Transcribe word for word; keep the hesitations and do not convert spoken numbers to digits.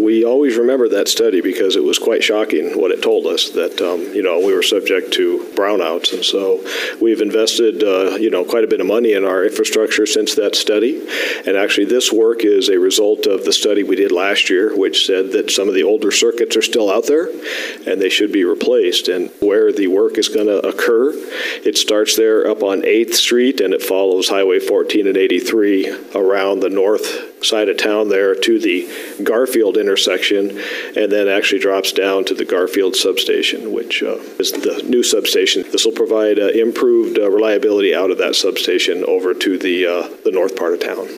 we always remember that study because it was quite shocking what it told us, that, um, you know, we were subject to brownouts. And so we've invested, uh, you know, quite a bit of money in our infrastructure since that study. And actually this work is a result of the study we did last year, which said that some of the older circuits are still out there and they should be replaced. And where the work is going to occur, it starts there up on eighth street and it follows Highway fourteen and eighty-three around the north side of town there to the Garfield intersection, and then actually drops down to the Garfield substation, which uh, is the new substation. This will provide uh, improved uh, reliability out of that substation over to the uh, the north part of town.